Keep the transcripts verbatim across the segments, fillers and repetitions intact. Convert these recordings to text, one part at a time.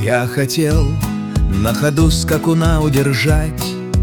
Я хотел на ходу скакуна удержать,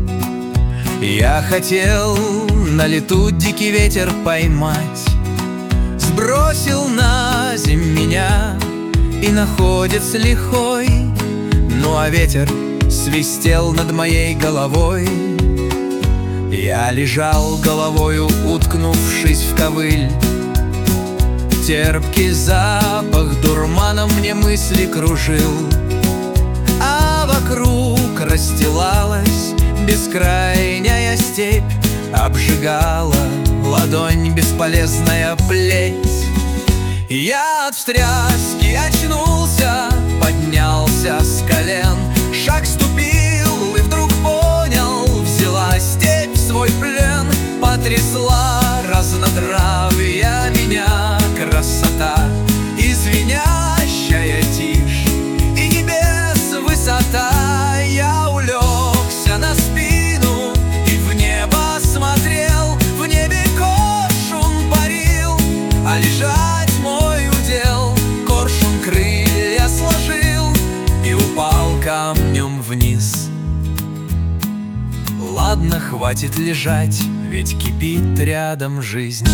я хотел на лету дикий ветер поймать. Сбросил на земь меня и находец лихой, ну а ветер свистел над моей головой. Я лежал головою, уткнувшись в ковыль. Терпкий запах дурманом мне мысли кружил, а вокруг расстилалась бескрайняя степь, обжигала ладонь бесполезная плеть. Я от встряски очнулся, поднялся с колен, шаг ступил и вдруг понял, взяла степь в свой плен. Потрясла разнотравья меня красота, и звенящая тишь, и небес высота. Я улегся на спину и в небо смотрел, в небе коршун парил, а лежать мой удел. Коршун крылья сложил и упал камнем вниз. Ладно, хватит лежать, ведь кипит рядом жизнь.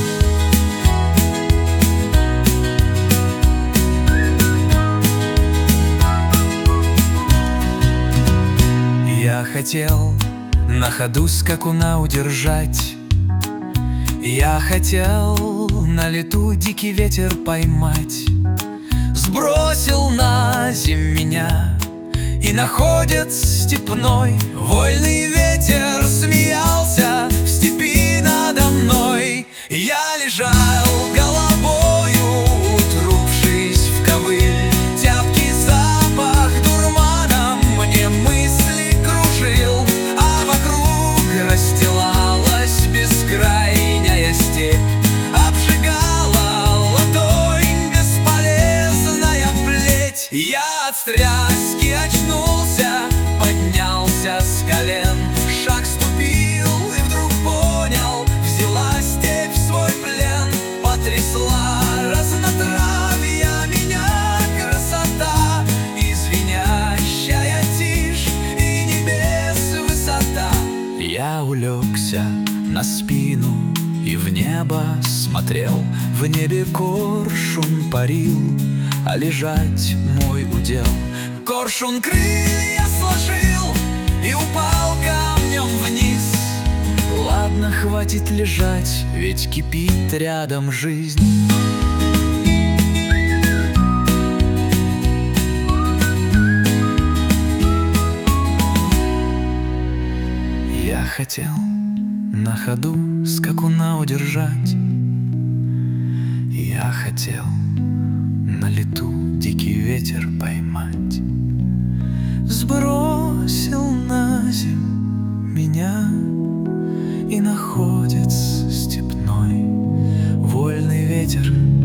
Я хотел на ходу скакуна удержать, я хотел на лету дикий ветер поймать. Сбросил на земь меня и находец степной, вольный ветер смеялся в степи надо мной. Я лежал головою, уткнувшись в ковыль. Тяпкий запах дурманом мне мысли кружил, а вокруг расстилалась бескрайняя степь, обжигала ладонь бесполезная плеть. Я от стряски очнулся, поднялся с колен, шаг ступил и вдруг понял, взяла степь в свой плен. Потрясла разнотравья меня красота, и звенящая тишь, и небес высота. Я улегся на спину и в небо смотрел, в небе коршун парил, а лежать мой удел. Коршун крылья сложил и упал камнем вниз. Ладно, хватит лежать, ведь кипит рядом жизнь. Я хотел на ходу скакуна удержать, я хотел на лету дикий ветер поймать. Сбросил на земь меня и находец степной, вольный ветер